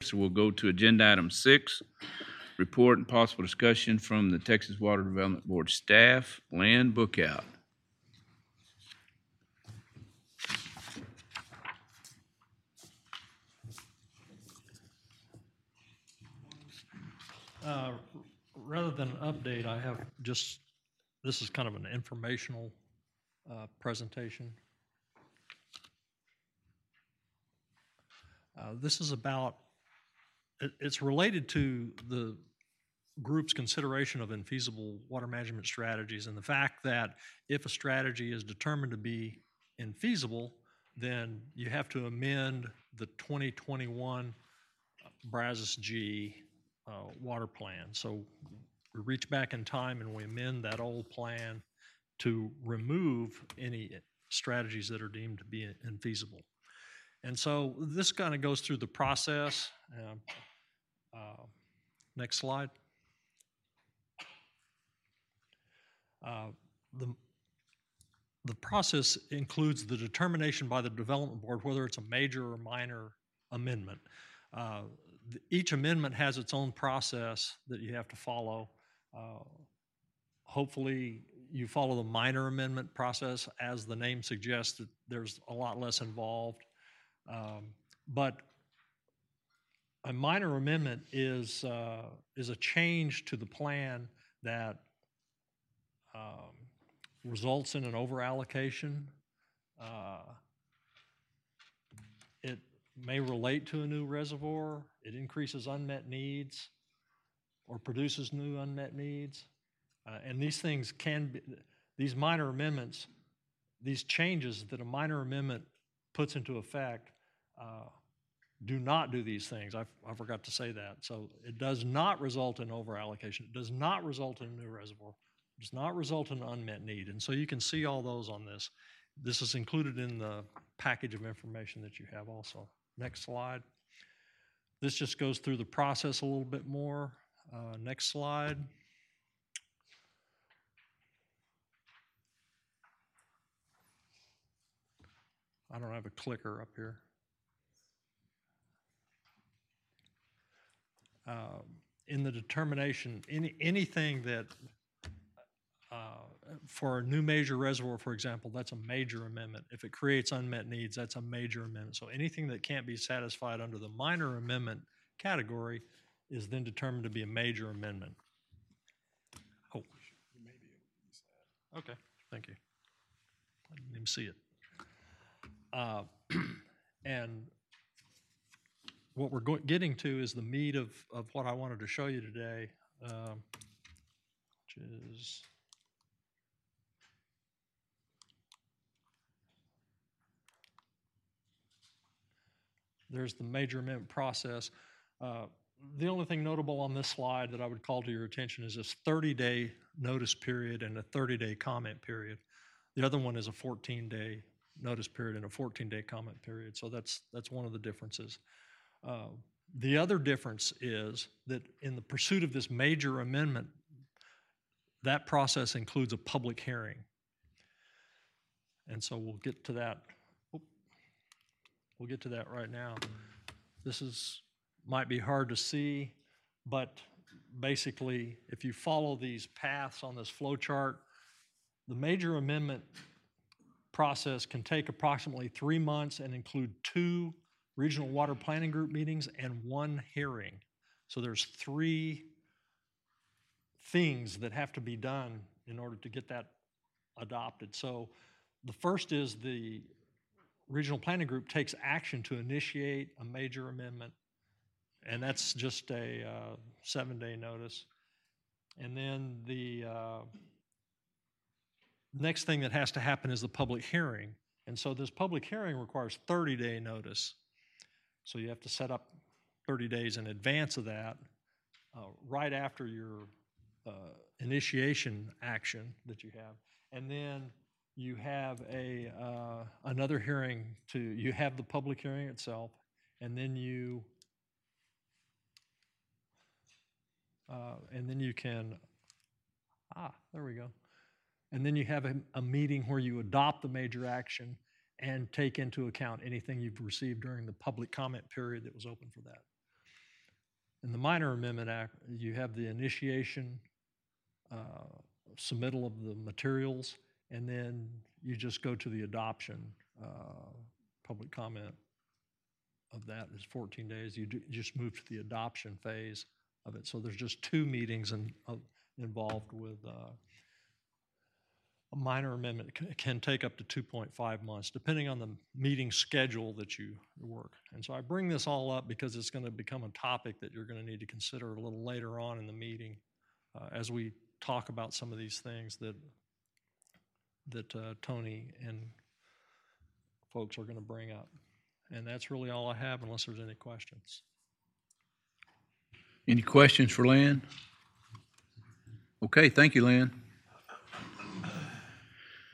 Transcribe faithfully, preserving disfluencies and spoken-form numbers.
so we'll go to agenda item six, report and possible discussion from the Texas Water Development Board staff. Lynn Bookout. Uh, rather than an update, I have just, this is kind of an informational uh, presentation. Uh, this is about, it, it's related to the group's consideration of infeasible water management strategies and the fact that if a strategy is determined to be infeasible, then you have to amend the twenty twenty-one Brazos G uh, water plan. So we reach back in time and we amend that old plan to remove any strategies that are deemed to be infeasible. And so this kind of goes through the process. Um, uh, next slide. Uh, the, the process includes the determination by the development board whether it's a major or minor amendment. Uh, the, each amendment has its own process that you have to follow. Uh, hopefully you follow the minor amendment process. As the name suggests, that there's a lot less involved. Um, but a minor amendment is, uh, is a change to the plan that um, results in an overallocation. Uh, it may relate to a new reservoir. It increases unmet needs or produces new unmet needs. Uh, and these things can be, these minor amendments, these changes that a minor amendment puts into effect uh, do not do these things. I, I forgot to say that. So it does not result in overallocation. It does not result in a new reservoir. It does not result in unmet need. And so you can see all those on this. This is included in the package of information that you have also. Next slide. This just goes through the process a little bit more. Uh, next slide. I don't have a clicker up here. Uh, in the determination, any, anything that, uh, for a new major reservoir, for example, that's a major amendment. If it creates unmet needs, that's a major amendment. So anything that can't be satisfied under the minor amendment category is then determined to be a major amendment. Oh. Okay, thank you. I didn't even see it. Uh, and what we're go getting to is the meat of, of what I wanted to show you today, um, which is there's the major amendment process. Uh, the only thing notable on this slide that I would call to your attention is this thirty day notice period and a thirty day comment period. The other one is a fourteen day notice period and a fourteen day comment period. So that's, that's one of the differences. Uh, the other difference is that in the pursuit of this major amendment, that process includes a public hearing. And so we'll get to that. Oh, we'll get to that right now. This is might be hard to see, but basically, if you follow these paths on this flow chart, the major amendment process can take approximately three months and include two regional water planning group meetings and one hearing. So there's three things that have to be done in order to get that adopted. So the first is the regional planning group takes action to initiate a major amendment, and that's just a uh, seven day notice. And then the uh, next thing that has to happen is the public hearing. And so this public hearing requires thirty day notice. So you have to set up thirty days in advance of that, uh, right after your uh, initiation action that you have. And then you have a uh, another hearing to, you have the public hearing itself, and then you, uh, and then you can, ah, there we go. And then you have a, a meeting where you adopt the major action and take into account anything you've received during the public comment period that was open for that. In the Minor Amendment Act, you have the initiation, uh, submittal of the materials, and then you just go to the adoption. Uh, public comment of that is fourteen days. You, do, you just move to the adoption phase of it. So there's just two meetings in, uh, involved with uh, a minor amendment. It can take up to two point five months, depending on the meeting schedule that you work. And so I bring this all up because it's going to become a topic that you're going to need to consider a little later on in the meeting uh, as we talk about some of these things that that uh, Tony and folks are going to bring up. And that's really all I have, unless there's any questions. Any questions for Lynn? Okay, thank you, Lynn.